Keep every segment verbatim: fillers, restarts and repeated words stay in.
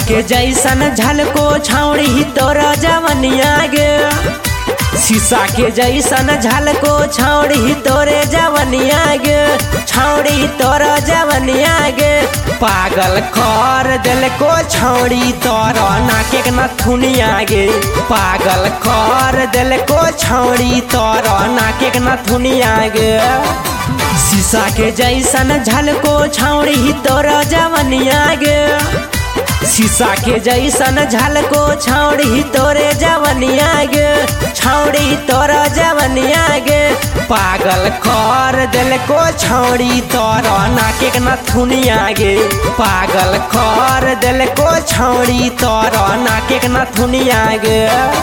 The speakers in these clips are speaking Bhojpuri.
के जैसन झलको छाउड़ी तोरा जवनिया गे, शीशा के जैसन झलको छाउड़ी तोरे जवनिया गे, छाउड़ी तोरा जवनिया गे। पागल कर दिल को छाउड़ी तोरा नाके के नथुनिया गे, पागल कर दिल को छाउड़ी तोरा नाके के नथुनिया गे। शीशा के जैसन झलको छाउड़ी तोरा जवनिया गे, शीशा के जैसन झलको छाउड़ी तोरे जवनिया गे, छाउड़ी तोरा जवनिया गे। पागल कर दिल को छाउड़ी तोरा नाके के नथुनिया गे, पागल कर दिल को छाउड़ी तोरा नाके के नथुनिया गे।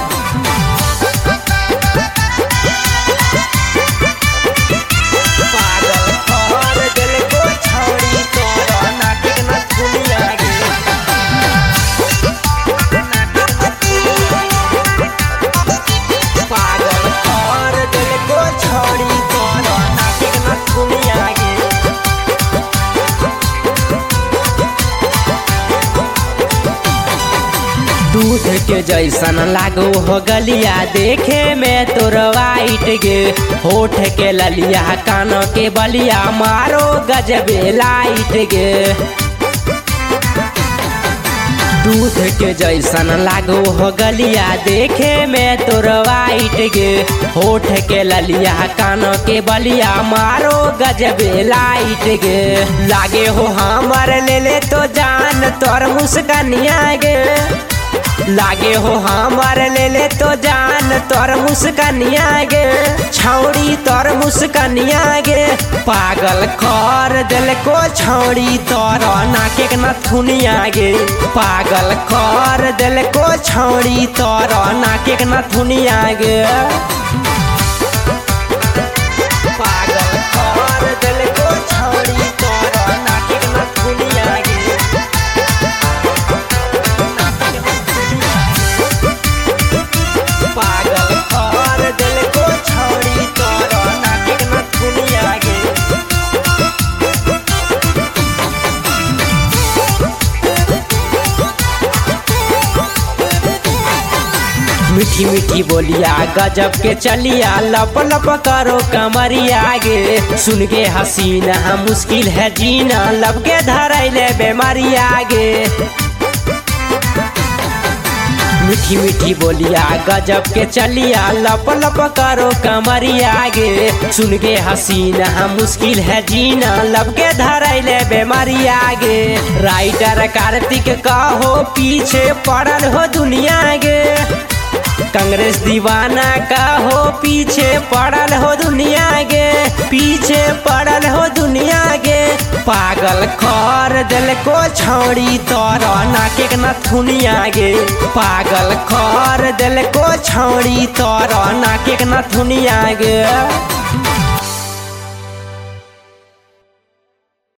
दूध के जैसन लागो हो गलिया देखे में तोर वाइट गे, होठ के ललिया कान के बलिया मारो गजबे लाइट गे। दूध के जैसन लागो हो गलिया देखे में तोर वाइट गे, होठ के ललिया कान के बलिया मारो गजबे लाइट गे। लागे हो हमर ले ले तो जान तोर मुस्कानिया गे, लागे हो हमर ले ले तो जान तोर मुस्कानिया गे, छाउड़ी तोर मुस्कानिया गे। पागल कर दिल को छाउड़ी तोर नाके के नथुनिया गे, पागल कर दिल को छाउड़ी तोर नाके के नथुनिया गे। पागल कर दिल को छाउड़ी तोर नाके के नथुनिया गे। मीठी मीठी बोलिया गजब के चलिया लप लप करो कमरिया गे, सुन के हसीना मुश्किल है जीना लब के धरैले बेमारिया गे। मीठी मीठी बोलिया गजब के चलिया लप लप करो कमरिया गे, सुन के हसीना मुश्किल है जीना लब के धरैले बेमारिया गे। राइटर कार्तिक का हो पीछे पड़ल हो दुनिया गे, कांग्रेस दीवाना का हो पीछे पड़ल हो दुनिया गे, पीछे पड़ल हो दुनिया गे। पागल कर दिल को छाउड़ी तोरा नाके के नथुनिया गे, पागल कर दिल को छाउड़ी तोरा नाके के नथुनिया गे।